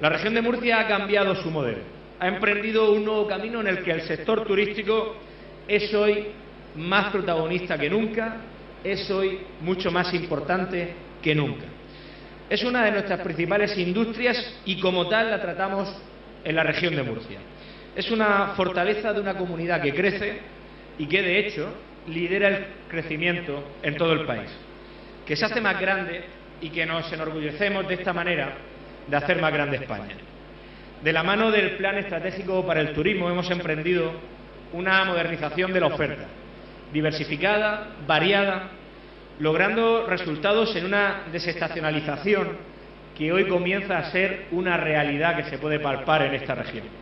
La región de Murcia ha cambiado su modelo, ha emprendido un nuevo camino en el que el sector turístico es hoy más protagonista que nunca, es hoy mucho más importante que nunca. Es una de nuestras principales industrias y como tal la tratamos en la región de Murcia. Es una fortaleza de una comunidad que crece y que de hecho lidera el crecimiento en todo el país, que se hace más grande y que nos enorgullecemos de esta manera de hacer más grande España. De la mano del Plan Estratégico para el Turismo hemos emprendido una modernización de la oferta, diversificada, variada, logrando resultados en una desestacionalización que hoy comienza a ser una realidad que se puede palpar en esta región.